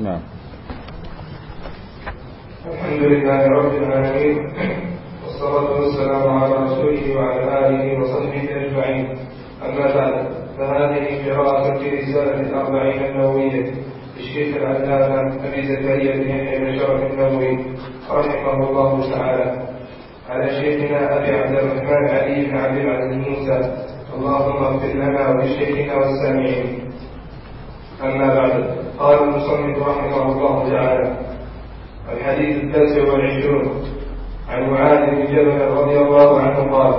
نعم. الحمد لله رب العالمين، والصلاة والسلام على رسوله وعلى آله وصحبه أجمعين. أما بعد، فهذه قراءة في رسالة الأربعين النووية للشيخ العلامة أبي زكريا بن يحيى بن شرف النووي رحمه الله تعالى، على شيخنا أبي عبد الرحمن علي بن عبد العزيز موسى، اللهم اغفر لنا ولشيخنا والسامعين. أما بعد، قال المصنف رحمه الله تعالى: الحديث 29 عن معاذ بن جبل رضي الله عنه قال: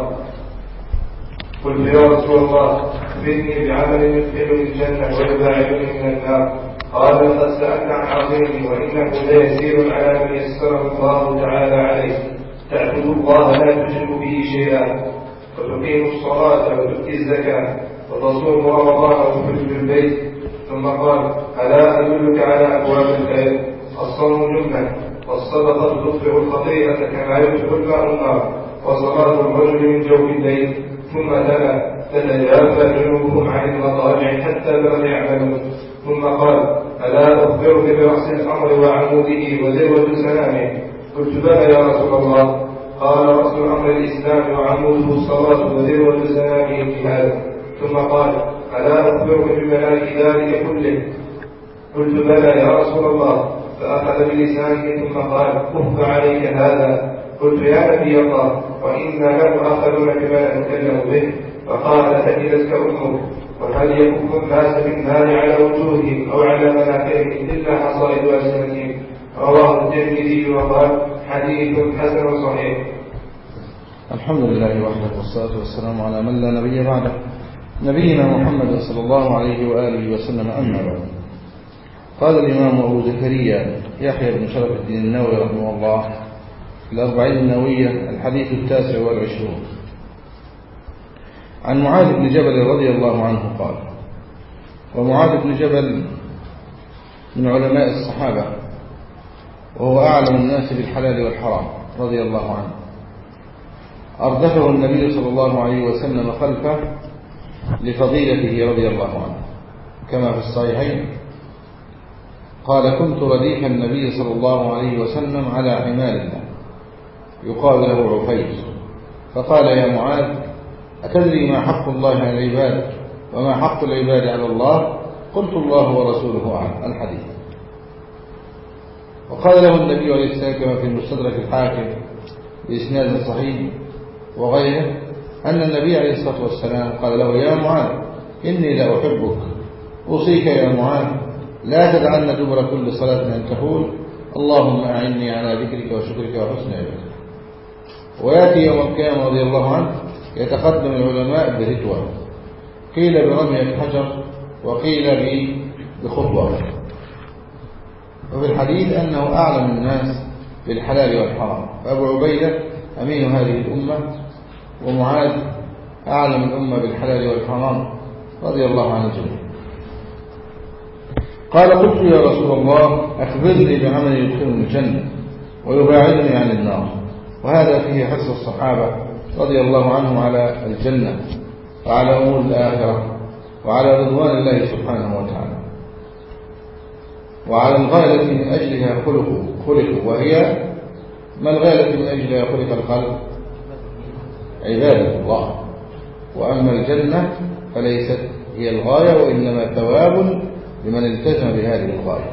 قلت يا رسول الله أخبرني بعمل يدخلني الجنة ويباعدني من النار. قال: قد سألت عن عظيم وإنه ليسير على من يسره الله تعالى عليه، تعبد الله لا تشرك به شيئا، وتقيم الصلاة وتؤتي الزكاة وتصوم رمضان وتحج البيت. ثم قال: ألا أدلك على أبواب الخير؟ الصوم جنة، والصدقة تطفئ الخطيئة كما يطفئ الماء النار، وصلاة الرجل من جوف الليل. ثم تلا: تتجافى جنوبهم عن المضاجع حتى لا يعملون. ثم قال: ألا أخبرك برأس الأمر وعموده وذروة سنامه؟ قلت: بلى يا رسول الله. قال: رأس الأمر الإسلام وعموده الصلاة وذروة سنامه الجهاد. ثم قال: ألا أخبرك بملائك ذلك كله؟ قلت: بلى يا رسول الله. فأخذ بلسانه ثم قال: كف عليك هذا. قلت: يا نبي الله، وإنا لمؤاخذون بما نتكلم به. فقال: ثكلتك أمك. وهل يكف الناس بالنار على وجوههم أو على مناخرهم إلا حصائد ألسنتهم؟ رواه الترمذي وقال: حديث حسن صحيح. الحمد لله وحده، والصلاة والسلام على من لا نبي بعده، نبينا محمد صلى الله عليه وآله وسلم. أما بعد، قال الإمام أبو زكريا يحيى بن شرف الدين النووي رحمه الله في الأربعين النووية الحديث 29 عن معاذ بن جبل رضي الله عنه قال: ومعاذ بن جبل من علماء الصحابة، وهو أعلم الناس بالحلال والحرام رضي الله عنه. أردفه النبي صلى الله عليه وسلم خلفه لفضيلته رضي الله عنه، كما في الصحيحين قال: كنت رديف النبي صلى الله عليه وسلم على حمار الله يقال له عفير، فقال: يا معاذ، أتدري ما حق الله على العباد وما حق العباد على الله؟ قلت: الله ورسوله أعلم. الحديث. وقال له النبي عليه السلام كما في المستدرك الحاكم بإسناد صحيح وغيره أن النبي عليه الصلاة والسلام قال له: يا معاذ، إني لا أحبك، أوصيك يا معاذ لا تدعن دبر كل صلاة أن تقول: اللهم أعني على ذكرك وشكرك وحسن عبادتك. ويأتي يوم القيامة رضي الله عنه يتقدم العلماء برتوة، قيل برمية الحجر وقيل بخطوة. وفي الحديث أنه أعلم الناس بالحلال والحرام، فأبو عبيدة أمين هذه الأمة، ومعاذ أعلم الأمة بالحلال والحرام رضي الله عنه جميعا. قال: قلت: يا رسول الله، أخبرني بعمل يدخلني الجنة ويباعدني عن النار. وهذا فيه حرص الصحابة رضي الله عنهم على الجنة وعلى أمور الآخرة وعلى رضوان الله سبحانه وتعالى، وعلى الغاية التي من أجلها خلقوا. وهي ما الغاية التي من أجلها خلق الخلق؟ عبادة الله. وأما الجنة فليست هي الغاية، وإنما ثواب لمن التزم بهذه الغاية.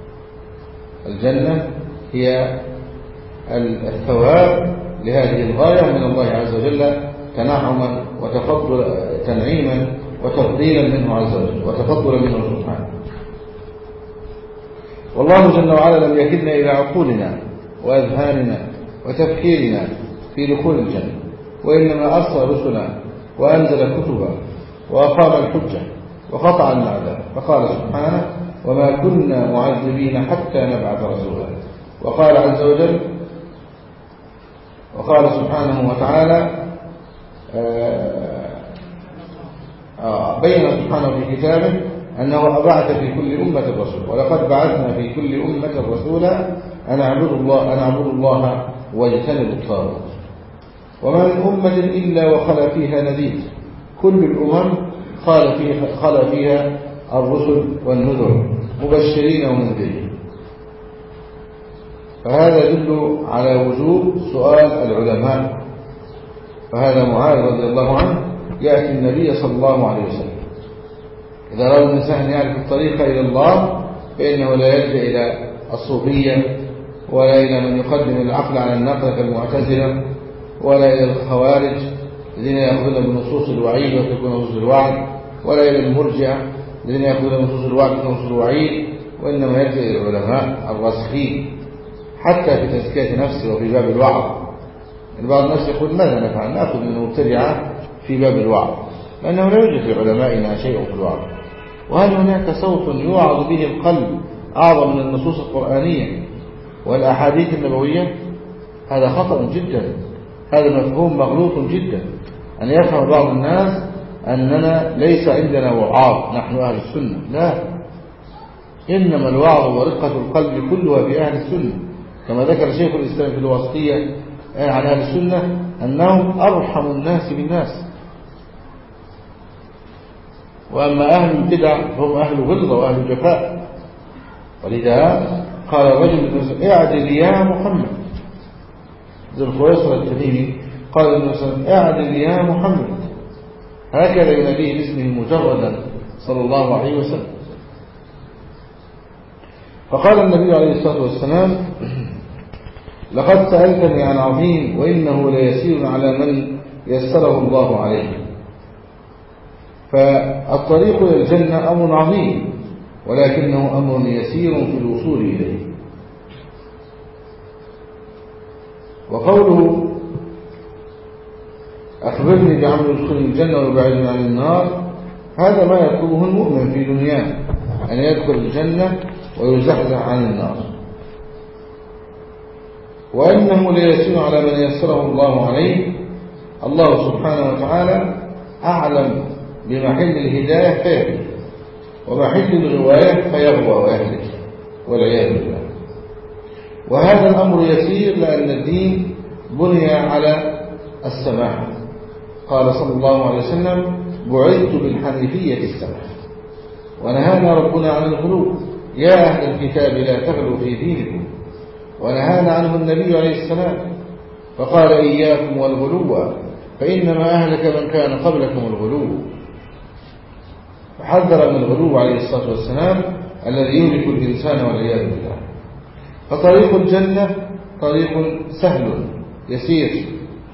الجنة هي الثواب لهذه الغاية من الله عز وجل، تنعما تنعيما وتفضيلا منه عز وجل وتفضلا منه سبحانه. والله جل وعلا لم يكلنا إلى عقولنا وأذهاننا وتفكيرنا في دخول الجنة، وإنما أرسل رسلا وأنزل كتبا وأقام الحجة وقطع العذاب، فقال سبحانه: وما كنا معذبين حتى نبعث رسولا. وقال عز وجل، وقال سبحانه وتعالى بين سبحانه في كتابه أنه أبعث في كل أمة رسول، ولقد بعثنا في كل أمة رسولا أن اعبدوا الله واجتنبوا الطاغوت. وما من أمة إلا وخلا فيها نذير، كل الأمم خلا فيها الرسل والنذر مبشرين ومنذرين. فهذا يدل على وجوب سؤال العلماء. فهذا معاذ رضي الله عنه يأتي النبي صلى الله عليه وسلم إذا أراد الإنسان أن يعرف الطريق إلى الله فإنه لا يلجأ إلى الصوفية ولا إلى من يقدم العقل على النقل كالمعتزلة ولا إلى الخوارج الذين يأخذون بنصوص الوعيد ويتركون نصوص الوعد ولا إلى المرجئة الذين يأخذون بنصوص الوعد ونصوص الوعيد، وإنما يلجأ إلى العلماء الراسخين حتى في تزكية نفسه وفي باب الوعظ. بعض الناس يقول ماذا نفعل؟ نأخذ من المبتدعة في باب الوعظ لأنه لا يوجد في علمائنا شيء في الوعظ. وهل هناك صوت يوعظ به القلب أعظم من النصوص القرآنية والأحاديث النبوية؟ هذا خطأ جدا، هذا مفهوم مغلوط جدا، أن يفهم بعض الناس أننا ليس عندنا وعاظ نحن أهل السنة. لا، إنما الوعظ ورقة القلب كلها في أهل السنة، كما ذكر شيخ الإسلام في الواسطية عن أهل السنة أنهم أرحم الناس بالناس. وأما أهل البدع هم أهل غلظة وأهل جفاء. ولذا قال الرجل اعدل يا محمد، ذو الخويصر التميمي قال النبي اعدل يا محمد، هكذا يناديه باسمه مجردا صلى الله عليه وسلم. فقال النبي عليه الصلاة والسلام لقد سألتني عن عظيم وإنه ليسير على من يسره الله عليه. فالطريق إلى الجنة أمر عظيم ولكنه أمر يسير في الوصول إليه. وقوله أخبرني بعمل يدخل الجنة ويبعدني عن النار، هذا ما يطلبه المؤمن في دنياه، أن يدخل الجنة ويزحزح عن النار. وإنه ليسير على من يسره الله عليه. الله سبحانه وتعالى أعلم بمحل الهداية فيهدي ومحل الغواية فيغوى ويهلك والعياذ بالله. وهذا الأمر يسير لأن الدين بني على السماحة. قال صلى الله عليه وسلم بعثت بالحنيفية السماحة. ونهانا ربنا عن الغلو، يا أهل الكتاب لا تغلوا في دينكم، ونهانا عنه النبي عليه السلام فقال إياكم والغلو فإنما أهلك من كان قبلكم الغلو. فحذر من الغلو عليه الصلاة والسلام الذي يهلك الإنسان والعياذ بالله. فطريق الجنة طريق سهل يسير،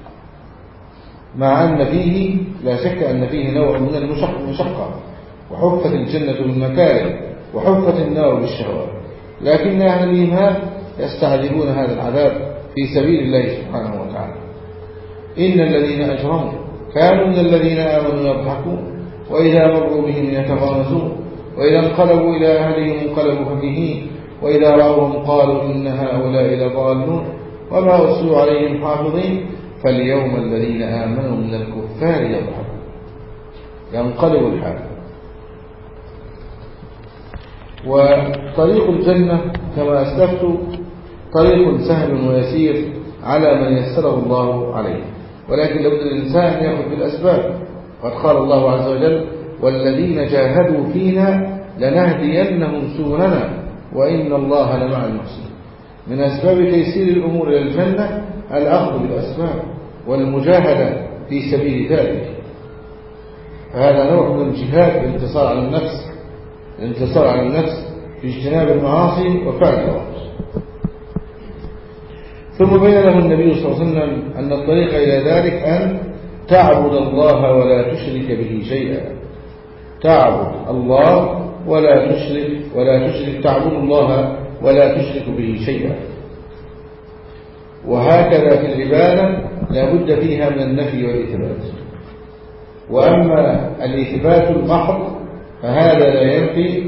مع أن فيه لا شك أن فيه نوع من المشقة، وحفت الجنة بالمكاره وحفت النار بالشهوات، لكن أهل الإيمان يستعجلون هذا العذاب في سبيل الله سبحانه وتعالى. إن الذين أجرموا كانوا من الذين آمنوا يضحكون وإذا مروا بهم يتغامزون وإذا انقلبوا إلى أهلهم انقلبوا فكهين وإذا رأوهم قالوا إن هؤلاء لضالون وما أرسلوا عليهم حافظين فاليوم الذين آمنوا من الكفار يضحكون. ينقلب الحال. وطريق الجنة كما أسلفت طريق سهل ويسير على من يسره الله عليه، ولكن لابد الإنسان يأخذ بالأسباب. قد قال الله عز وجل والذين جاهدوا فينا لنهدينهم سبلنا وإن الله لمع المحسنين. من أسباب تيسير الأمور إلى الجنة الأخذ بالأسباب والمجاهدة في سبيل ذلك. فهذا نوع من الجهاد، الانتصار على النفس، الانتصار على النفس في اجتناب المعاصي وفعل الأوامر. ثم بين له النبي صلى الله عليه وسلم أن الطريق إلى ذلك أن تعبد الله ولا تشرك به شيئا. تعبد الله ولا تشرك تعبد الله ولا تشرك به شيئا. وهكذا في العبادة لا بد فيها من النفي والإثبات. وأما الإثبات المحض فهذا لا ينفي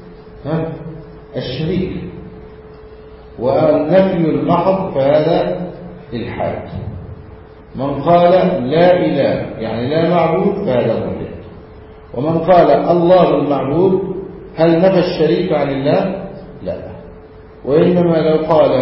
الشريك، والنفي المحض فهذا الحاد. من قال لا إله يعني لا معبود فهذا ملحد، ومن قال الله المعبود هل نفى الشريك عن الله؟ لا، وإنما لو قال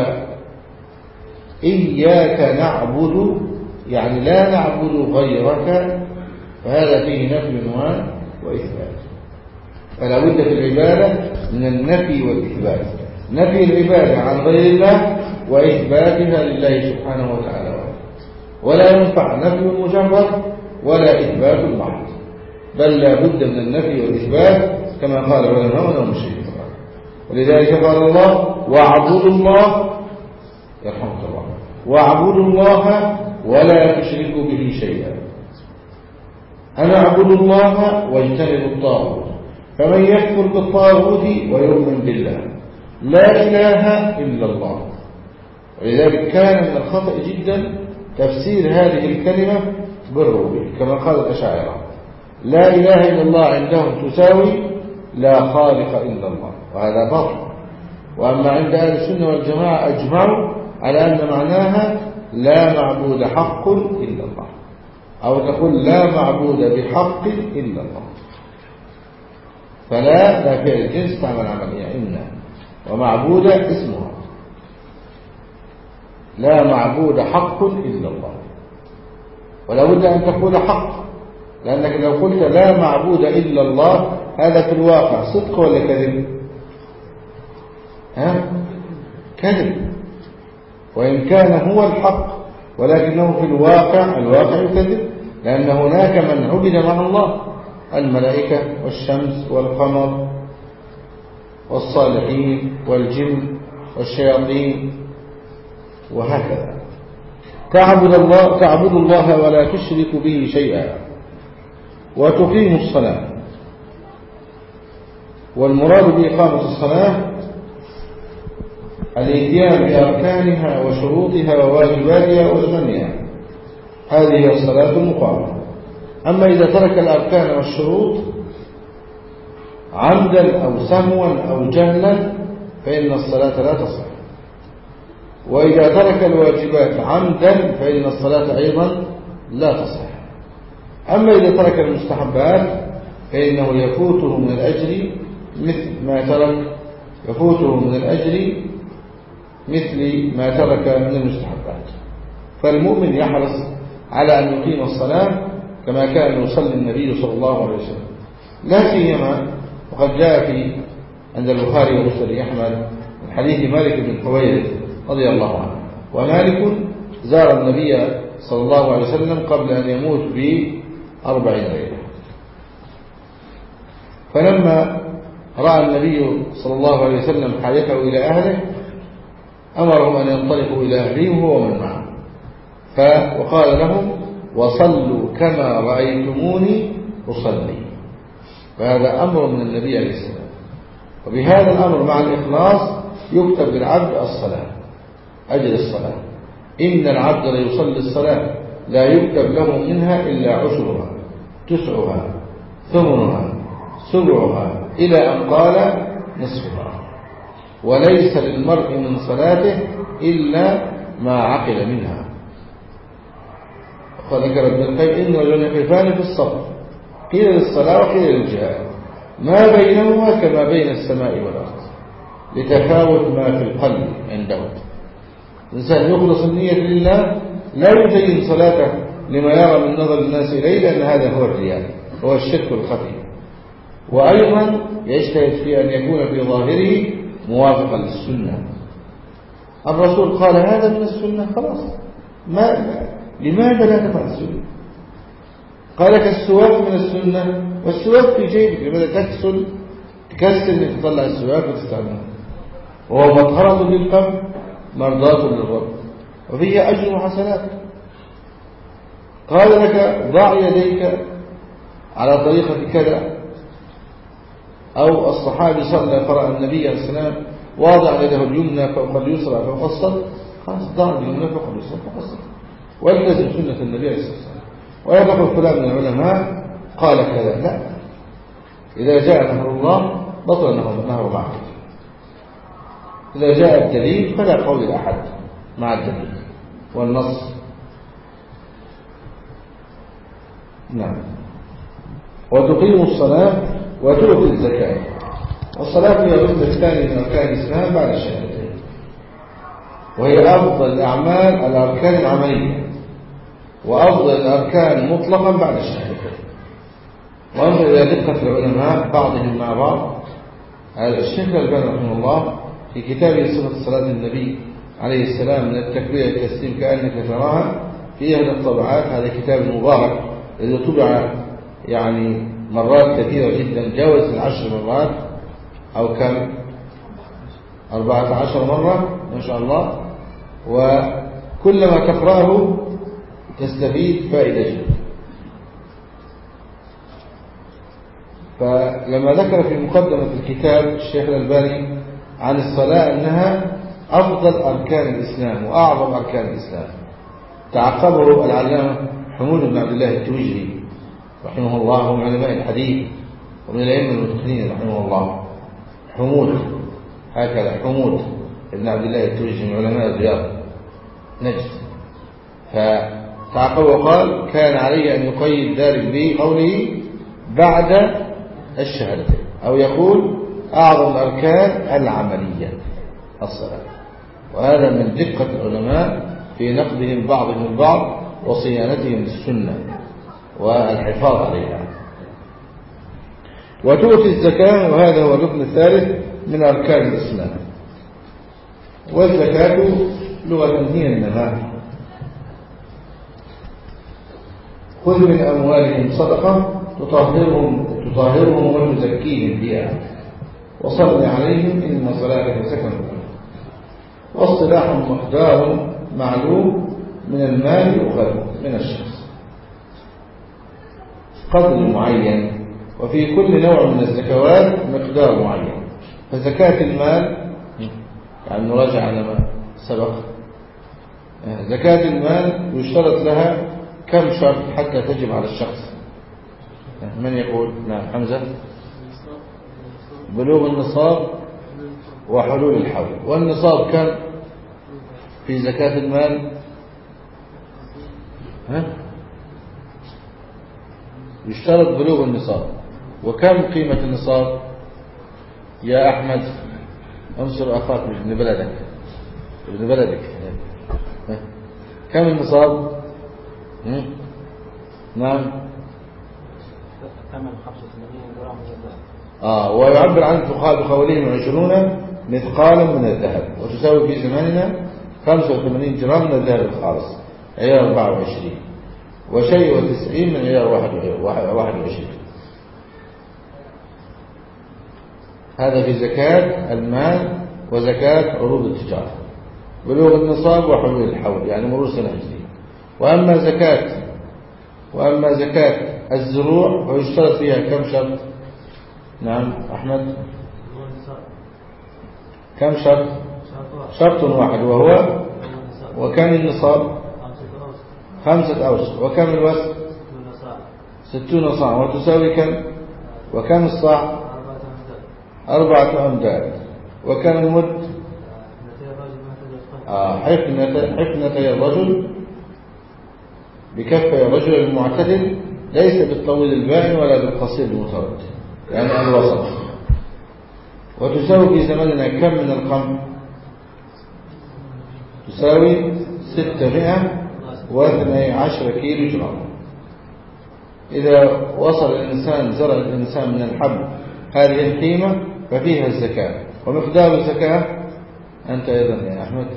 إياك نعبد يعني لا نعبد غيرك فهذا فيه نفي وإثبات. فلا بد في العبادة من النفي والإثبات. نفي العبادة عن غير الله وإثباتها لله سبحانه وتعالى، ولا ينفع نفي مجرد ولا إثبات محض، بل لا بد من النفي والإثبات كما قال العلماء والمشركين. ولذلك قال الله: واعبدوا الله، يرحمك الله، واعبدوا الله ولا تشركوا به شيئا. أنا أعبد الله واجتنب الطاغوت، فمن يكفر بالطاغوت ويؤمن بالله لا إله إلا الله. ولذلك كان من الخطأ جدا تفسير هذه الكلمة بالربوبية كما قال الأشاعرة: لا إله إلا الله عندهم تساوي لا خالق إلا الله، وهذا باطل. وأما عند أهل السنة والجماعة أجمعوا على أن معناها لا معبود حق إلا الله، أو تقول لا معبود بحق إلا الله. فلا فعل الجنس تعمل عملية إن، ومعبود اسمها، لا معبود حق إلا الله. ولا بد أن تقول حق، لأنك لو قلت لا معبود إلا الله هذا في الواقع صدق ولا كذب؟ كذب، وإن كان هو الحق، ولكنه في الواقع يكذب، لأن هناك من عبد مع الله: الملائكة والشمس والقمر والصالحين والجن والشياطين وهكذا. تعبد الله ولا تشرك به شيئا، وتقيم الصلاة. والمراد بإقامة الصلاة الاتيان بأركانها وشروطها وواجباتها وسننها، هذه هي الصلاة المقامة. أما إذا ترك الأركان والشروط عمدا أو سهوا أو جهلا فإن الصلاة لا تصح. وإذا ترك الواجبات عمدا فإن الصلاة أيضا لا تصح. أما إذا ترك المستحبات فإنه يفوته من الأجر مثل ما ترك من المستحبات. فالمؤمن يحرص على أن يقيم الصلاة كما كان يصلي النبي صلى الله عليه وسلم، لا سيما وقد جاء عند البخاري ومسلم أحمد من حديث مالك بن حويرث رضي الله عنه. ومالك زار النبي صلى الله عليه وسلم قبل أن يموت ب40 ليلة، فلما رأى النبي صلى الله عليه وسلم حاجته إلى أهله أمرهم أن ينطلقوا إلى أهلهم هو ومن معه، وقال لهم: وصلوا كما رأيتموني أصلي. فهذا أمر من النبي عليه السلام. وبهذا الأمر مع الإخلاص يكتب للعبد الصلاة، أجر الصلاة. إن العبد ليصلي الصلاة لا يكتب له منها إلا عشرها، تسعها، ثمنها، سبعها، إلى أن قال نصفها. وليس للمرء من صلاته إلا ما عقل منها. وقد ذكر ابن القيم: إن رجلين يقفان في الصف، قيل للصلاة وقيل للجهاد، ما بينهما كما بين السماء والأرض، لتفاوت ما في القلب عندهم. الإنسان يخلص النية لله، لا يزين صلاته لما يرى من نظر الناس إليه، لأن هذا هو الرياء، هو الشرك الخفي. وأيضا يجتهد في أن يكون في ظاهره موافقا للسنة. الرسول قال هذا من السنة، خلاص، لماذا لا تفعل السنة؟ قال لك السواك من السنة، والسواك في جيبك، لماذا تكسل أن تطلع السواك وتستعمله؟ وهو مطهرة للقلب مرضاة للرب وفيه أجر وحسنات. قال لك ضع يديك على طريقة كذا، أو الصحابي صلى فرأى النبي عليه السلام واضع يده اليمنى فوق اليسرى فوق الصدر، خلاص ضع اليمنى فوق اليسرى فوق الصدر، والتزم سنة النبي عليه السلام. ولا تقول فلان من العلماء قال كذا، لا. إذا جاء نهر الله بطل نهر معه. إذا جاء الدليل فلا قول أحد مع الدليل والنص. نعم. وتقيم الصلاة وتؤتي الزكاة. والصلاة هي الركن الثاني من أركان الإسلام بعد الشهادتين، وهي أفضل الأعمال الأركان العملية، وأفضل الأركان مطلقا بعد الشهادتين. وأنظر إلى دقة العلماء بعضهم مع بعض. الشيخ الألباني رحمه الله في كتابه صفة صلاة النبي عليه السلام من التكبير التسليم كأنك تراها في إحدى الطبعات. هذا كتاب مبارك الذي طبع يعني مرات كثيرة جدا، جاوز 10 مرات أو كم 14 مرة ما شاء الله، وكلما تقرأه تستفيد فائدة جدا. فلما ذكر في مقدمة الكتاب الشيخ الألباني عن الصلاة أنها أفضل أركان الإسلام وأعظم أركان الإسلام، تعقبه العلامة حمود بن عبد الله التويجري رحمه الله، ومن علماء الحديث ومن الأئمة المتقنين رحمه الله. حمود هكذا، حمود بن عبد الله التويجري من علماء الرياض نجد. فتعقبه وقال كان عليه أن يقيد ذلك بقوله بعد الشهادتين، أو يقول أعظم الأركان العملية الصلاة. وهذا من دقة العلماء في نقدهم بعضهم البعض وصيانتهم للسنة والحفاظ عليها. وتؤتي الزكاة، وهذا هو الركن الثالث من أركان الإسلام. والزكاة لغة هي النماء. خذ من أموالهم صدقة تطهرهم وتزكيهم بها وصل عليهم إن صلاتك سكن لهم. واصطلاح مقدار معلوم من المال يؤخذ من الشخص قدر معين، وفي كل نوع من الزكوات مقدار معين. فزكاة المال يعني نراجع على ما سبق، زكاة المال يشترط لها كم شرط حتى تجب على الشخص؟ من يقول؟ نعم حمزة. بلوغ النصاب وحلول الحول. والنصاب كم في زكاة المال؟ يشترط بلوغ النصاب. وكم قيمة النصاب يا أحمد؟ انصر أخاك ابن بلدك كم النصاب؟ نعم 85 ويعبر عن الفقهاء بقولهم 20 مثقالا من الذهب، وتساوي في زماننا 85 جرام من الذهب الخالص عيار 24، وشيء و90 من عيار 21. هذا في زكاة المال وزكاة عروض التجارة، بلوغ النصاب وحلول الحول يعني مرور سنة هجرية. وأما زكاة الزروع ويشترط فيها كم شرط؟ نعم أحمد كم شرط؟ شرط واحد وهو وكم النصاب؟ 5 أوسق. وكم الوسق؟ 60 صاع. وتساوي كم؟ وكم الصاع؟ 4 أمداد. وكم المد؟ حفنتي الرجل بكفي الرجل المعتدل، ليس بالطويل البائن ولا بالقصير المتردد، يعني الوسط. وتساوي في زماننا كم من القمح؟ تساوي 612 كيلو جرام. إذا وصل الإنسان زرع الإنسان من الحب هذه القيمة ففيها الزكاة. ومقدار الزكاة أنت أيضا يا أحمد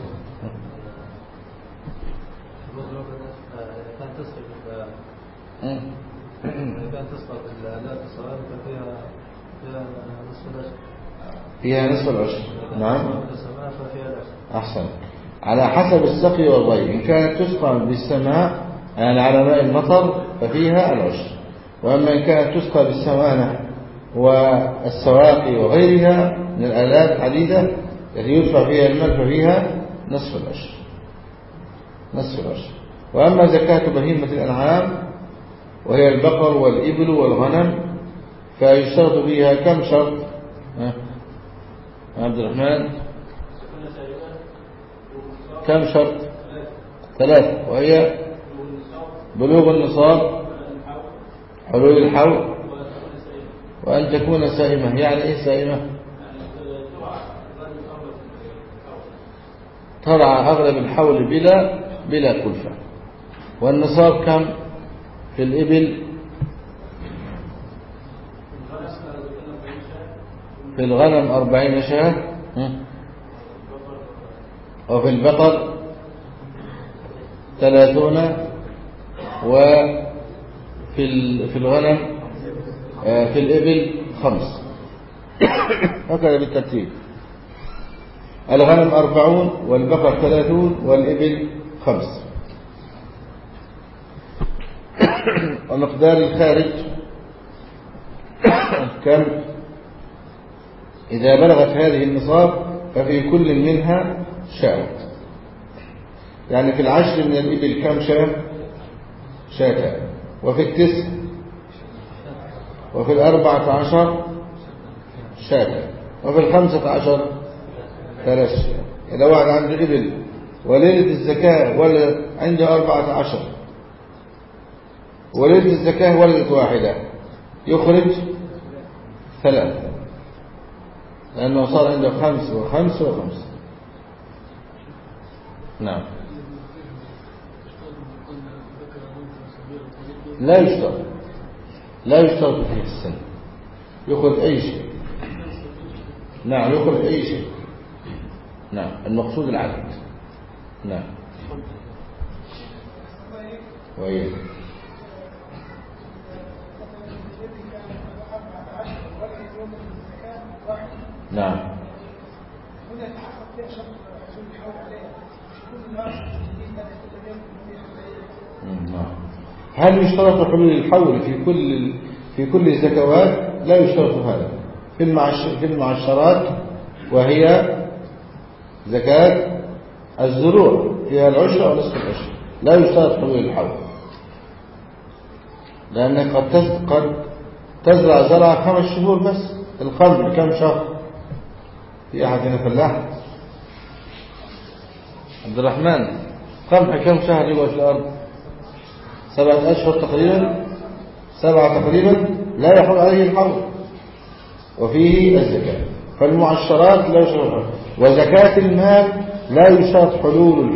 فيها نصف العشر. نعم أحسن، على حسب السقي والري. إن كانت تسقى بالسماء يعني على ماء المطر ففيها العشر، وأما إن كانت تسقى بالسمانة والسواقي وغيرها من الآلات العديدة التي يدفع فيها الماء ففيها نصف العشر. وأما زكاة بهيمة الأنعام وهي البقر والإبل والغنم فيشترط فيها كم شرط؟ عبد الرحمن كم شرط؟ 3، وهي بلوغ النصاب، حلول الحول، وأن تكون سائمة. يعني إيه سائمة؟ ترعى أغلب الحول بلا كلفة. والنصاب كم في الإبل؟ في الغنم 40 شاة، وفي البقر 30 وفي الغنم في الإبل 5 هكذا بالترتيب. الغنم 40 والبقر 30 والإبل 5. ومقدار الخارج كم؟ إذا بلغت هذه النصاب ففي كل منها شاة. يعني في 10 من الإبل كم شاة؟ شاتان. وفي 9 وفي 14 شاتان وفي 15 3 شاة. إذا واحد عنده إبل وليلة الزكاة ولد عنده 14 وليلة الزكاة ولدت واحدة يخرج 3 لأنه صار عنده 5 و5 و5. نعم. لا يشترط فيه السن، يخرج أي شيء. نعم يخرج أي شيء. نعم المقصود العدد. نعم. وإيه نعم. هل يشترط حلول الحول في كل الزكوات؟ لا يشترط هذا. في المعشرات وهي زكاة الزروع فيها العشر ونصف العشر لا يشترط حلول الحول، لأنك قد تزرع زرع 5 شهور بس. القمح كم شهر؟ في أحد هنا فلاح؟ عبد الرحمن، قمح كم شهر يقعد في الأرض؟ 7 أشهر تقريبا، 7 تقريبا، لا يحول عليه الحول وفيه الزكاة. فالمعشرات لا يشترط، وزكاة المال لا يشترط حلول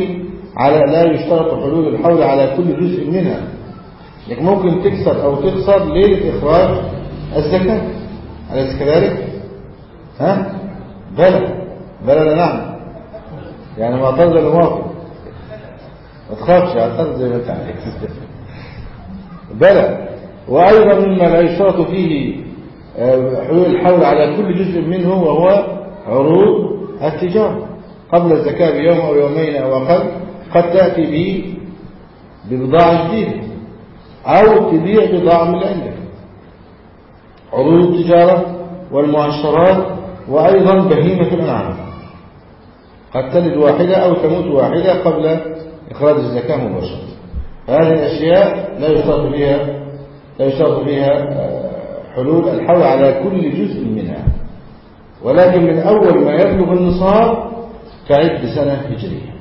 الحول على كل جزء منها. لك ممكن تكسب أو تخسر ليلة إخراج الزكاة، أليس كذلك؟ ها؟ بلى نعم. يعني ما ترضى الموافق، ما تخافش اعترض زي ما انت عارف. بلى. وأيضا مما لا يشترط فيه حلول الحول على كل جزء منه وهو عروض التجارة قبل الزكاة بيوم أو يومين أو أقل. قد تأتي به ببضاعة جديدة أو تبيع بضاعة من عندك. عروض التجارة والمعشرات وأيضا بهيمة الأنعام قد تلد واحدة أو تموت واحدة قبل إخراج الزكاة مباشرة. هذه الأشياء لا يشترط فيها حلول الحول على كل جزء منها، ولكن من أول ما يبلغ النصاب تعد سنة هجرية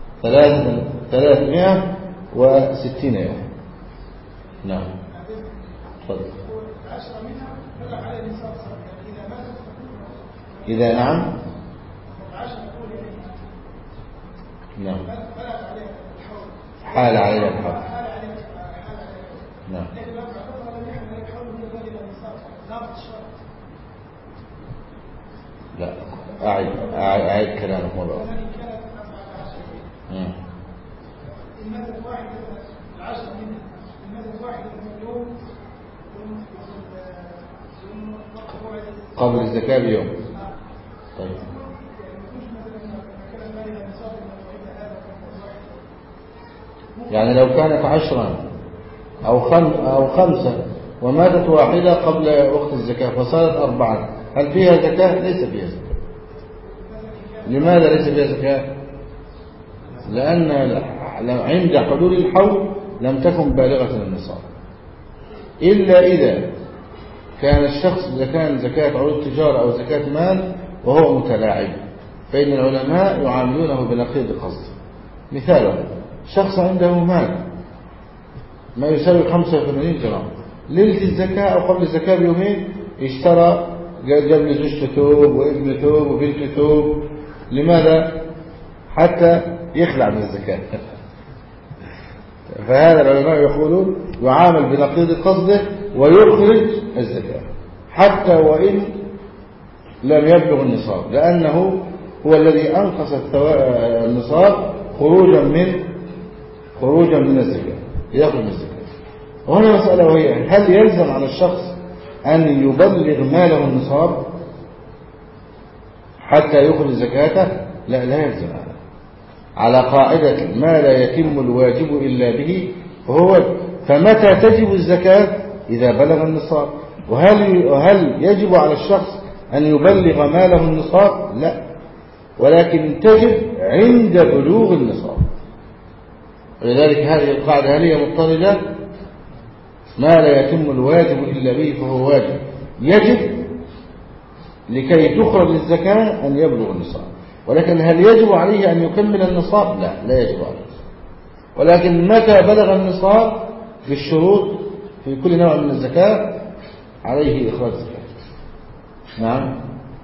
360 يوم. نعم تفضل. إذا نعم حال عليها الحول. نعم. لا أعيد كلامك مرة أخرى. قبل الزكاة بيوم. طيب يعني لو كانت 10 أو 5 وماتت واحدة قبل وقت الزكاة فصارت 4، هل فيها زكاة؟ ليس فيها زكاة. لماذا ليس فيها زكاة؟ لأن عند حلول الحول لم تكن بالغة النصاب، إلا إذا كان الشخص إذا كان زكاة عروض تجارة أو زكاة مال وهو متلاعب، فإن العلماء يعاملونه بنقيض قصد. مثاله شخص عنده مال ما يساوي 85 جرام، ليلة الزكاة أو قبل الزكاة بيومين اشترى، جاب لي زوجته ثوب وابن ثوب وبنت ثوب. لماذا؟ حتى يخلع من الزكاة. فهذا العلماء يقولون يعامل بنقيض قصده ويخرج الزكاة حتى وإن لم يبلغ النصاب، لأنه هو الذي أنقص النصاب خروجا من الزكاة، يأخذ من الزكاة. وهنا مسألة، وهي هل يلزم على الشخص أن يبلغ ماله النصاب حتى يخرج زكاته؟ لا يلزم على قاعدة ما لا يتم الواجب إلا به فهو واجب. فمتى تجب الزكاة؟ إذا بلغ النصاب. وهل يجب على الشخص أن يبلغ ماله النصاب؟ لا، ولكن تجب عند بلوغ النصاب. ولذلك هذه القاعدة هل هي مضطردة؟ ما لا يتم الواجب إلا به فهو واجب، يجب لكي تخرج الزكاة أن يبلغ النصاب. ولكن هل يجب عليه أن يكمل النصاب؟ لا يجب عليه. ولكن متى بلغ النصاب بالشروط في كل نوع من الزكاة عليه إخراج الزكاة. نعم.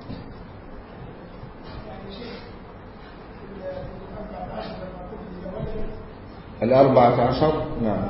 ال14 نعم.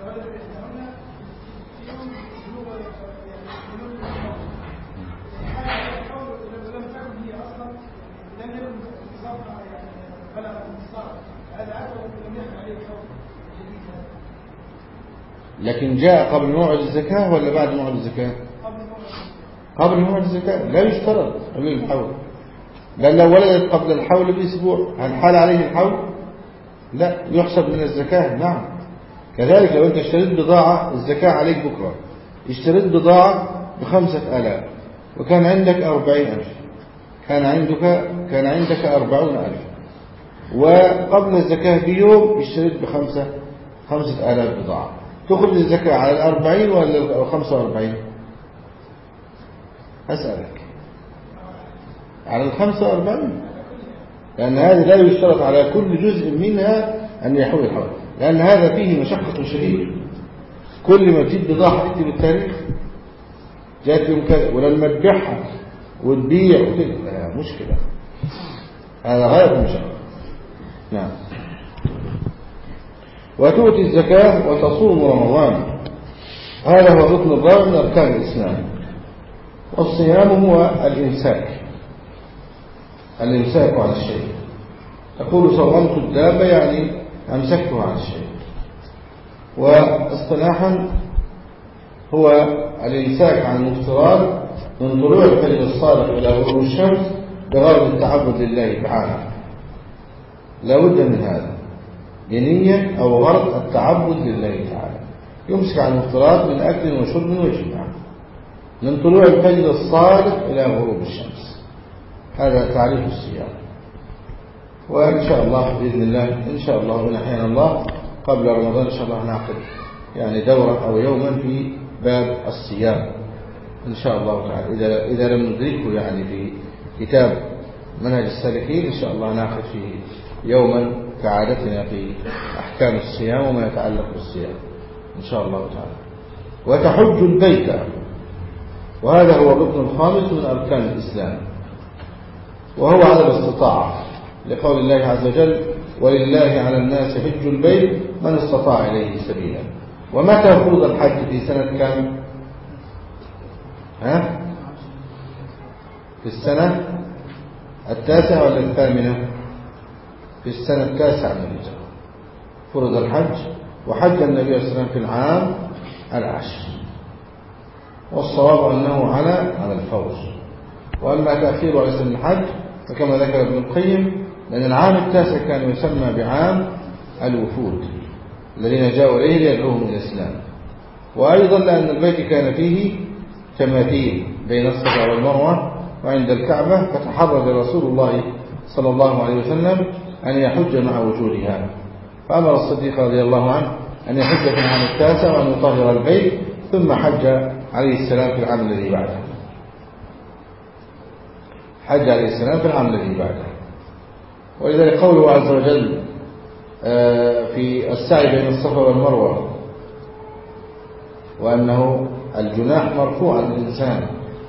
لكن جاء قبل موعد الزكاة ولا بعد موعد الزكاة؟ قبل موعد الزكاة. لا يشترط قبل الحول، بل لو ولدت قبل الحول بأسبوع هل حال عليه الحول؟ لا، يحسب من الزكاة. نعم. كذلك لو أنت اشتريت بضاعة الزكاة عليك بكرة، اشتريت بضاعة ب5,000 وكان عندك 40,000، كان عندك 40,000، وقبل الزكاة بيوم اشتريت ب5,000 بضاعة، تخرج الزكاة على 40 ولا 45؟ أسألك على 45، لأن هذه لا يشترط على كل جزء منها أن يحول الحول، لأن هذا فيه مشقة شديدة. كل ما تجيب بضاعة تكتب التاريخ، جاءت يوم كذا، ولما تبيعها وتبيع وكذا مشكلة، هذا غاية المشقة. نعم. وتؤتي الزكاة وتصوم رمضان، هذا هو الركن الرابع من أركان الإسلام. والصيام هو الإمساك عن الشيء. تقول صومت الدابة يعني أمسكته عن الشيء. واصطلاحا هو الإمساك عن المفترات من طلوع الفجر الصادق إلى غروب الشمس بغرض التعبد لله تعالى. لا بد من هذا بنية أو غرض التعبد لله تعالى. يمسك عن المفترات من أكل وشرب وجماع من طلوع الفجر الصادق إلى غروب الشمس. هذا تعريف الصيام. وإن شاء الله بإذن الله، إن شاء الله إن أحيانا الله قبل رمضان إن شاء الله نعقد يعني دورة أو يوما في باب الصيام إن شاء الله تعالى، إذا لم ندركه يعني في كتاب منهج السالكين إن شاء الله نعقد فيه يوما كعادتنا في أحكام الصيام وما يتعلق بالصيام إن شاء الله تعالى. وتحج البيت، وهذا هو الركن الخامس من أركان الإسلام، وهو على الاستطاعة، لقول الله عز وجل: ولله على الناس حج البيت من استطاع إليه سبيلا. ومتى فرض الحج؟ في سنة كم؟ في السنة 9 ولا 8؟ في السنة 9 من الهجرة فرض الحج، وحج النبي صلى الله عليه وسلم في العام 10. والصواب أنه على الفور. وأما تأخير على سن الحج فكما ذكر ابن القيم، لأن العام 9 كان يسمى بعام الوفود الذين جاءوا إليه ليدعوهم إلى الإسلام. وأيضا لأن البيت كان فيه تماثيل بين الصفا والمروة وعند الكعبة، فتحرج رسول الله صلى الله عليه وسلم أن يحج مع وجودها، فأمر الصديق رضي الله عنه أن يحج في العام 9 وأن يطهر البيت، ثم حج عليه السلام في العام الذي بعده. حج عليه السلام في العام الذي بعده. ولذلك قوله عز وجل في السعي بين الصفا والمروة وأنه الجناح مرفوع عن الإنسان،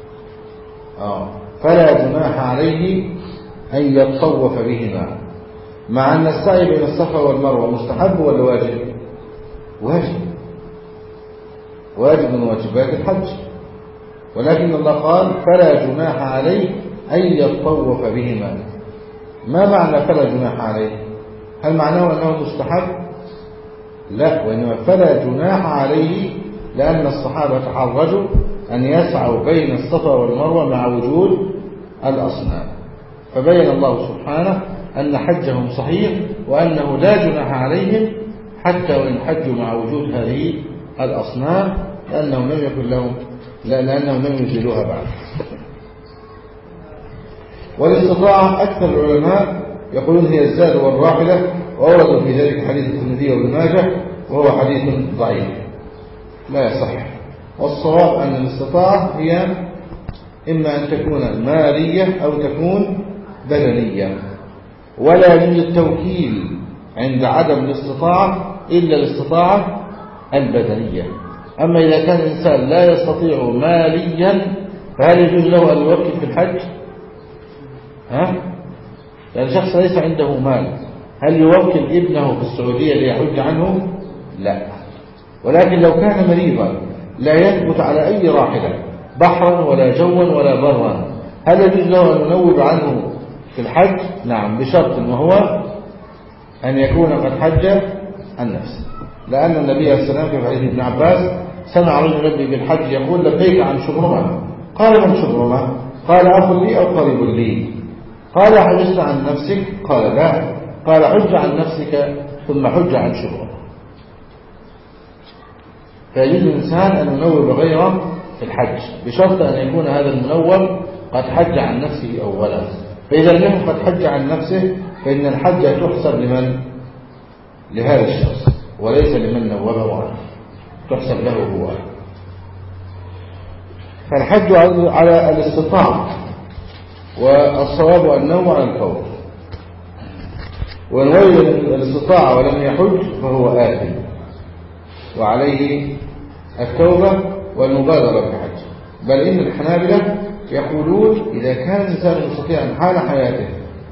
فلا جناح عليه أن يطوف بهما، مع أن السعي بين الصفا والمروة مستحب ولا واجب؟ واجب من واجبات الحج، ولكن الله قال: فلا جناح عليه أن يطوف بهما. ما معنى فلا جناح عليه؟ هل معناه أنه مستحب؟ لا، وإنما فلا جناح عليه لأن الصحابة حرجوا أن يسعوا بين الصفا والمروة مع وجود الأصنام، فبين الله سبحانه أن حجهم صحيح وأنه لا جناح عليهم حتى وإن حجوا مع وجود هذه الأصنام لأنهم لم يكن لهم لأنهم لم يزيلوها بعد. والاستطاعة أكثر العلماء يقولون هي الزاد والراحلة، وأوردوا في ذلك حديث الترمذي وابن ماجه وهو حديث ضعيف لا يصح. والصواب أن الاستطاعة هي إما أن تكون مالية أو تكون بدنية، ولا يوجد توكيل عند عدم الاستطاعة إلا الاستطاعة البدنية. أما إذا كان الإنسان لا يستطيع ماليا فهل يجوز له أن يوكل في الحج؟ يعني شخص ليس عنده مال هل يوكل ابنه في السعودية ليحج عنه؟ لا. ولكن لو كان مريضا لا يثبت على أي راحلة بحرا ولا جوا ولا برا هل يجوز له أن ينوب عنه في الحج؟ نعم، بشرط وهو أن يكون قد حج عن نفسه، لأن النبي عليه السلام في حديث ابن عباس سمع رجل يلبي بالحج يقول لبيك عن شبرمة، قال من شبرمة؟ قال أخ لي أو قريب لي. قال حجزت عن نفسك؟ قال لا. قال حج عن نفسك ثم حج عن شبرمة. فيجوز الإنسان أن ينوب غيره في الحج بشرط أن يكون هذا المنوب قد حج عن نفسه أولا، فإذا لم يكن قد حج عن نفسه فإن الحج تحسب لمن؟ لهذا الشخص وليس لمن نوبه عنه، تحسب له هو. فالحج على الاستطاعة، والصواب أنه على الفور. وإن وجد الاستطاعة ولم يحج فهو آثم وعليه التوبة والمبادرة بالحج. بل إن الحنابلة يقولون إذا كان الإنسان مستطيعا حال حياته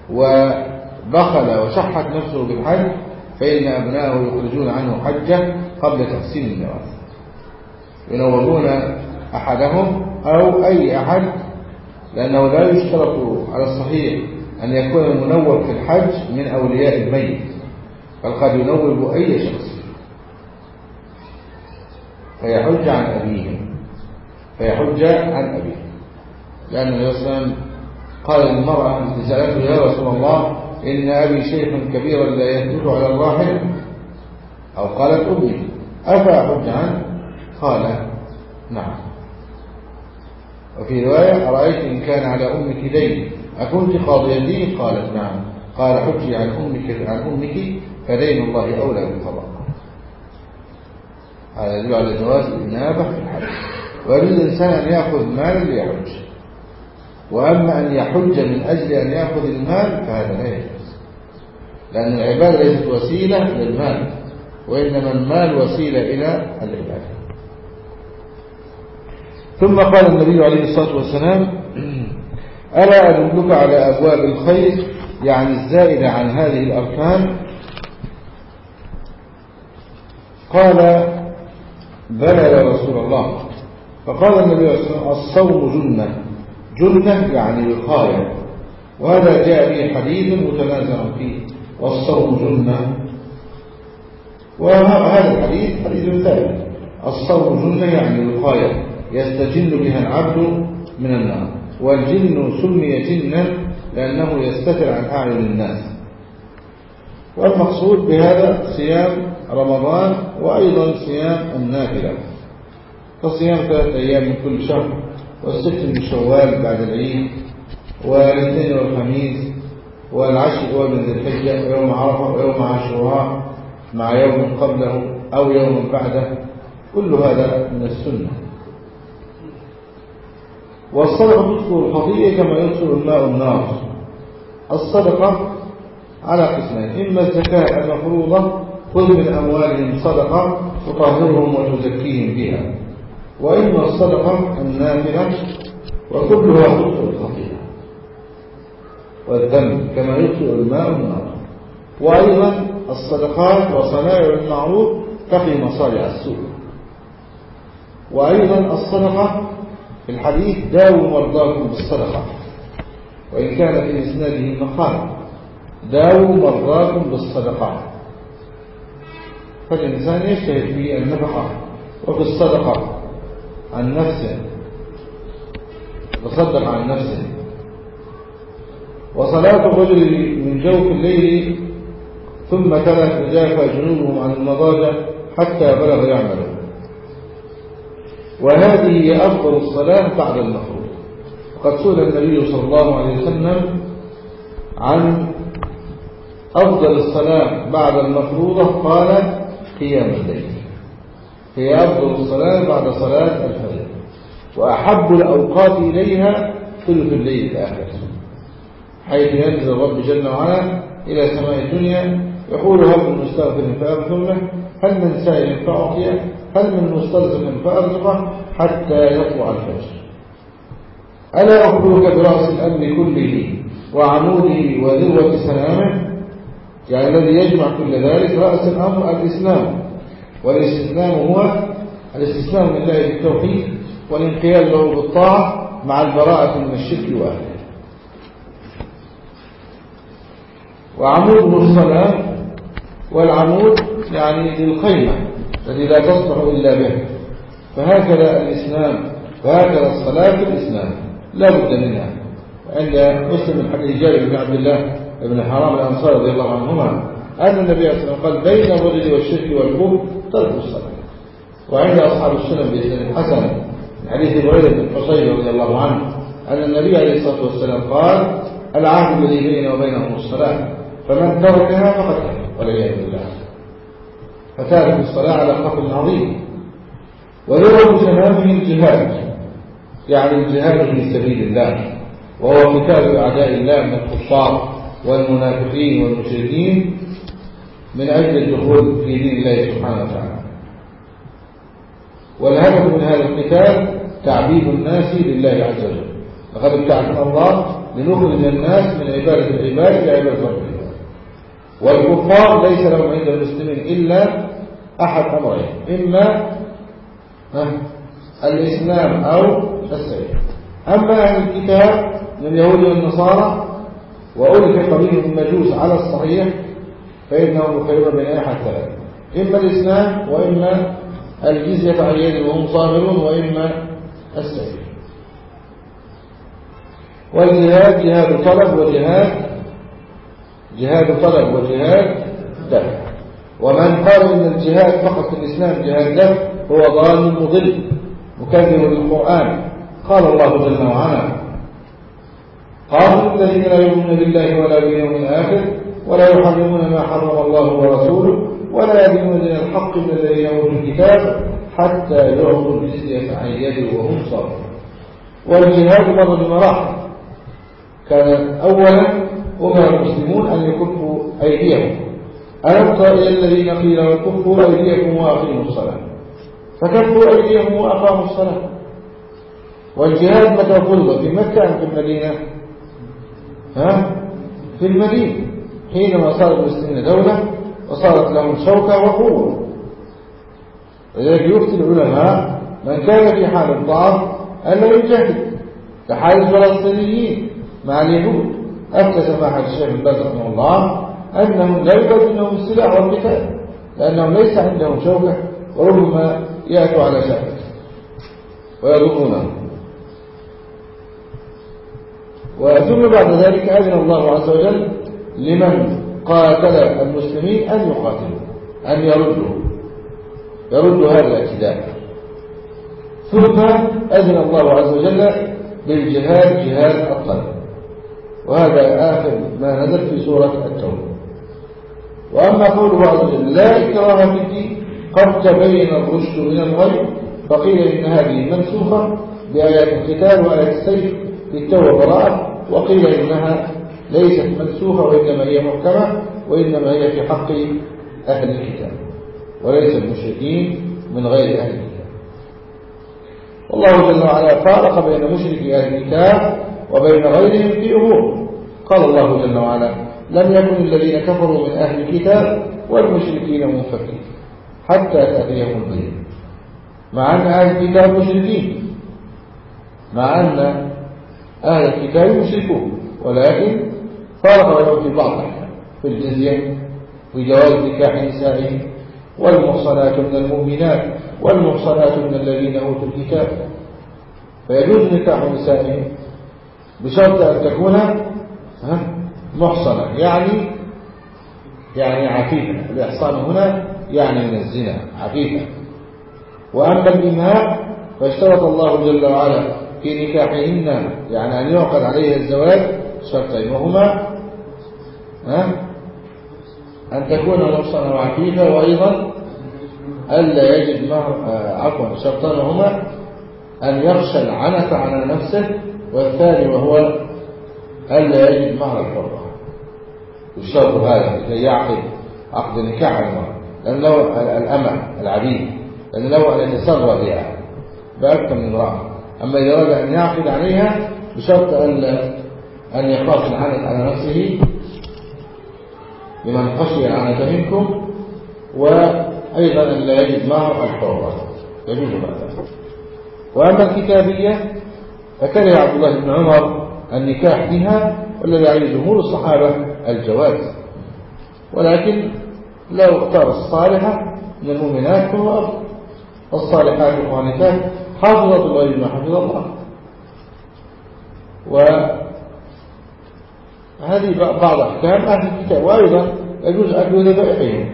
وبخل وشحت نفسه بالحج فإن أبنائه يخرجون عنه حجة قبل تحسين النواس، ينوبون أحدهم أو أي أحد، لأنه لا يشترط على الصحيح أن يكون المنوب في الحج من أولياء الميت، بل قد ينوب أي شخص فيحج عن أبيه، لأن النبي صلى الله عليه وسلم قال للمرأة التي سألته يا رسول الله إن أبي شيخ كبيرا لا يثبت على الراحل، أو قالت أمي أفأحج عنه؟ قال نعم. وفي رواية أرأيت إن كان على أمك دين أكنت قاضيتي؟ قالت نعم. قال حجي عن أمك فدين الله أولى بالقضاء. هذا يدل على جواز الإنابة في الحج. ويجوز الإنسان أن يأخذ مالا ليحج، وأما أن يحج من أجل أن يأخذ المال فهذا لا يجوز، لأن العبادة ليست وسيلة للمال، وإنما المال وسيلة إلى العبادة. ثم قال النبي عليه الصلاة والسلام ألا أدلك على أبواب الخير، يعني الزائدة عن هذه الأركان؟ قال بلى يا رسول الله. فقال النبي عليه الصلاة والسلام الصوم جنة يعني وقاية، وهذا جاء به حديث متنازع فيه، والصوم جنة. وهذا الحديث حديث ثاني، الصوم جنة يعني وقاية يستجن بها العبد من النار، والجن سمي جنا لأنه يستتر عن أعين الناس. والمقصود بهذا صيام رمضان وأيضا صيام النافلة، فصيام 3 أيام من كل شهر، والست من شوال بعد العيد، والاثنين والخميس، والعشر الأول من ذي الحجة، ويوم عرفة، ويوم عاشوراء مع يوم قبله أو يوم بعده، كل هذا من السنة. والصدقة تطفئ الخطيئة كما يطفئ الماء النار. الصدقة على قسمين، إما الزكاة المفروضة خذ من أموالهم صدقة تطهرهم وتزكيهم بها، وإما الصدقة النافلة وكلها تطفئ الخطيئة والذنب كما يطفئ الماء النار. وأيضا الصدقات وصنائع المعروف تقي مصارع السوء. وأيضا الصدقة في الحديث داووا مرضاكم بالصدقة، وإن كان في إسناده مقال، داووا مرضاكم بالصدقات. فالإنسان يجتهد في النفقة وفي الصدقة عن نفسه، تصدق عن نفسه. وصلاة الرجل من جوف الليل ثم تلا تجافى جنوبهم عن المضاجع حتى بلغ يعمل. وهذه هي أفضل الصلاة بعد المفروض. وقد سئل النبي صلى الله عليه وسلم عن أفضل الصلاة بعد المفروضة قال قيام الليل، هي أفضل الصلاة بعد صلاة الفجر، وأحب الأوقات إليها ثلث الليل الآخر، حيث ينزل الرب جل وعلا إلى سماء الدنيا يقول هل من مستغفر فأغفر له، هل من سائل فأعطيه، هل من مسترزق فأرزقه، حتى يطلع الفجر. ألا أخبرك برأس الأمر كله وعموده وذروة سلامه، يعني الذي يجمع كل ذلك. رأس الأمر الإسلام، والاستسلام هو الاستسلام لله بالتوحيد والانقياد له بالطاعة مع البراءة من الشرك وأهله. وعموده الصلاة، والعمود يعني للخيمة التي لا تصلح إلا به. فهكذا الإسلام، وهكذا الصلاة في الإسلام لا بد منها. عند مسلم الحديث جابر بن عبد الله بن حرام الأنصاري رضي الله عنهما أن النبي صلى الله عليه وسلم قال بين الرجل والشرك والكفر ترك الصلاة. وعند أصحاب السنن بإسناد الحسن من حديث بريدة بن حصين رضي الله عنه أن النبي عليه الصلاة والسلام قال العهد الذي بيننا وبينهم الصلاة، فمن تركها فقد كفر والعياذ بالله. فتارك الصلاة على خطر عظيم. وذروة سلامه الجهاد، يعني الجهاد في سبيل الله، وهو قتال أعداء الله من الكفار والمنافقين والمشركين من أجل الدخول في دين الله سبحانه وتعالى. والهدف من هذا القتال تعبيد الناس لله عز وجل. لقد ابتعثنا الله لنخرج الناس من عبادة العباد إلى عبادة ربهم. والكفار ليس لهم عند المسلمين إلا أحد أمرين، إما الإسلام أو السيف. أما أهل الكتاب من اليهود والنصارى وألف قبيل المجوس على الصحيح فإنهم مخيرون بين أحد ثلاثة، إما الإسلام وإما الجزية عن يد وهم صابرون وإما السيف. والجهاد جهاد طلب وجهاد دفع. ومن قال إن الجهاد فقط في الإسلام جهاد دفع هو ضال مضل مكذب للقرآن. قال الله جل وعلا قاتلوا الذين لا يؤمنون بالله ولا باليوم الآخر ولا يحرمون ما حرم الله ورسوله ولا يدينون دين الحق من الذين أوتوا الكتاب حتى يعطوا الجزية عن يد وهم صاغرون. والجهاد مر بمراحل. كان أولا أمر المسلمون أن يكفوا أيديهم، ألم تر إلى الذين قيل لهم كفوا أيديكم وأقيموا الصلاة، فكفوا أيديهم وأقاموا الصلاة. والجهاد متى فرض؟ في مكة أم في المدينة؟ في المدينة، حينما صار المسلمين دولة وصارت لهم شوكة وقوة. لذلك يفتي العلماء من كان في حال الضعف ألا يجاهد، كحال الفلسطينيين مع اليهود. أفتى سماحة الشيخ بن باز رحمه الله أنهم لا يوجد منهم السلاح والقتال، لأنهم ليس عندهم شوكة وربما يأتوا على شاكة ويضرونهم. وثم بعد ذلك أذن الله عز وجل لمن قاتل المسلمين أن يقاتلوا، أن يردوا هذا الاعتداء. ثم أذن الله عز وجل بالجهاد جهاد الطلب، وهذا آخر ما نزل في سورة التوبة. وأما قوله عز وجل لا إكراه في الدين قد تبين الرشد من الغي، فقيل إن هذه منسوخة بآيات القتال وآيات السيف للتوبة براءة، وقيل إنها ليست منسوخة وإنما هي محكمة، وإنما هي في حق أهل الكتاب وليس المشركين من غير أهل الكتاب. والله جل وعلا فارق بين مشركي أهل الكتاب وبين غيرهم في أمور. قال الله جل وعلا لم يكن الذين كفروا من أهل الكتاب والمشركين منفكين حتى تأتيهم البينة، مع أن أهل الكتاب مشركين، مع أن أهل الكتاب مشركون، ولكن فارق بينهم في بعض الأحيان. في الجزية في جواز نكاح نسائهم، والمحصنات من المؤمنات والمحصنات من الذين أوتوا الكتاب، فيجوز نكاح نسائهم بشرط أن تكون محصنة، يعني عفيفة. الإحصان هنا يعني من الزنا عفيفة. وأما الإماء فاشترط الله جل وعلا في نكاحهن يعني أن يعقد عليها الزواج شرطين، وهما أن تكون محصنة وعفيفة، وأيضا ألا يجد مهر شرطان هما أن يخشى العنة على نفسه، والثاني وهو ألا يجد مهر الحرة. الشرط هذا لكي يعقد عقد نكاح المرأة، لأن لو الأمة العبيد، لأن لو أن يتسرى بها بأكثر من امرأة. أما إذا أراد أن يعقد عليها بشرط أن يخاف العنة على نفسه لمن خشي العنة منكم، وأيضا أن لا يجد مهر الحرة، يجوز هذا. وأما الكتابية فكره عبد الله بن عمر النكاح بها، والذي عليه جمهور الصحابة الجواز، ولكن لو اختار الصالحة من المؤمنات فهو أفضل. الصالحات القانتات حافظة الله بما حفظ الله. وهذه بعض أحكام أهل الكتاب. وأيضا يجوز أكل ذبائحهم.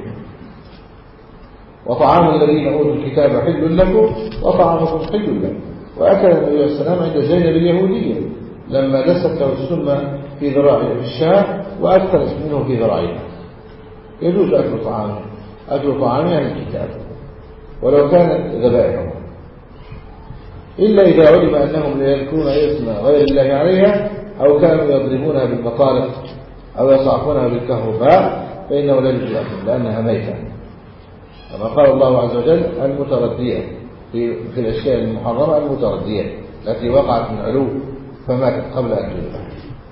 وطعام الذين أوتوا الكتاب حل لكم وطعامكم حل لكم. وأكل النبي عليه السلام عند زينب اليهودية لما دست له السم في ذراعه في الشاة وأكثر منه في ذراعه. يجوز أكل طعام أهل الكتاب ولو كانت ذبائحهم، إلا إذا علم أنهم لا يذكرون اسم غير الله عليها، أو كانوا يضربونها بالمطارق أو يصعقونها بالكهرباء، فإنه لا يجوز أكل لأنها ميتة، كما قال الله عز وجل المتردية في الأشياء المحرمة، المتردية التي وقعت من علو فماتت قبل أن تذبح.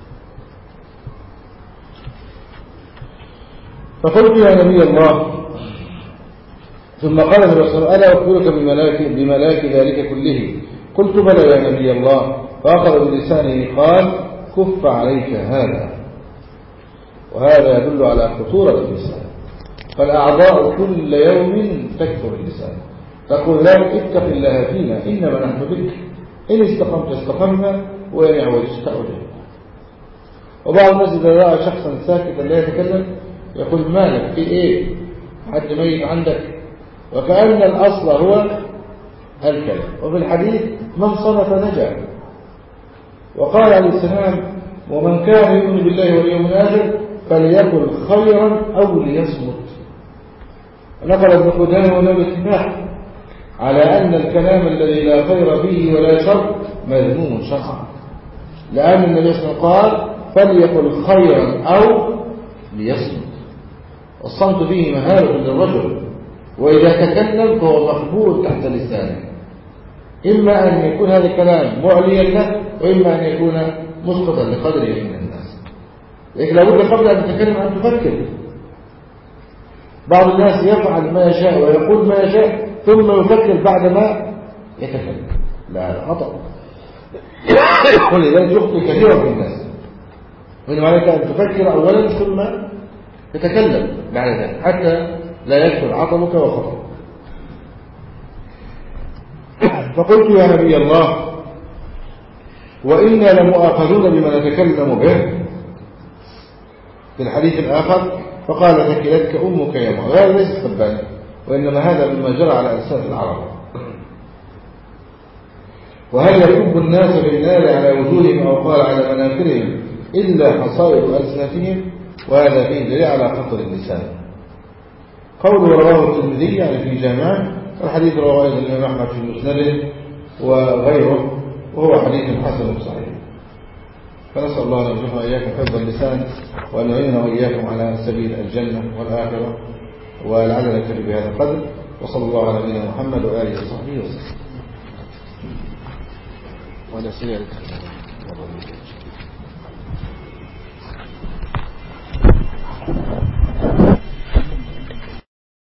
فقلت يا نبي الله، ثم قال النبي صلى الله عليه وسلم ألا أخبرك بملاك ذلك كله؟ قلت بلى يا نبي الله. فأخذ بلسانه قال كف عليك هذا. وهذا يدل على خطورة اللسان، فالأعضاء كل يوم تكثر اللسان، تقول لا اتق الله فينا إنما نحن بك، إن استقمت استقمنا وإن اعوجت أوجدنا. وبعض الناس إذا رأى شخصا ساكتا لا يتكلم يقول مالك في إيه، حد ميت عندك، وكأن الأصل هو الكلام. وفي الحديث من صمت نجا. وقال عليه السلام ومن كان يؤمن بالله واليوم الآخر فليقل خيرا أو ليصمت. نقل ابن قدامة بالاتفاق على أن الكلام الذي لا خير فيه ولا شر مذموم شرعا، لأن النبي صلى الله عليه وسلم قال فليقل خيرا أو ليصمت. الصمت فيه مهارة للرجل، وإذا تكلم فهو مقبول تحت لسانه، إما أن يكون هذا الكلام معليا له، وإما أن يكون مسقطا لقدره من الناس. لكن لابد قبل أن تتكلم أن تفكر. بعض الناس يفعل ما يشاء ويقول ما يشاء ثم يفكر بعد ما يتكلم، لا هذا خطأ. ولذلك يخطئ كثيرا في الناس. وإنما عليك أن تفكر أولا ثم تتكلم بعد ذلك حتى لا يكثر عطبك وخطأ. فقلت يا نبي الله وإنا لمؤاخذون بما نتكلم به في الحديث الآخر، فقال ثكلتك أمك يا معاذ. هذا ليس سبا، وإنما هذا مما جرى على ألسنة العرب. وهل يكب الناس في النار على وجوههم أو قال على مناخرهم إلا حصائد ألسنتهم؟ وهذا فيه دليل على خطر اللسان. قوله رواه الترمذي يعني في جامعه، والحديث رواه أيضا الإمام أحمد في مسنده وغيره، وهو حديث حسن صحيح. فنسأل الله أن يرزقنا إياكم حفظ اللسان، وأن يعيننا وإياكم على سبيل الجنة والآخرة، ولعلنا نكتفي بهذا القدر. وصلى الله على نبينا محمد وآله وصحبه وسلم. وعلى سيادة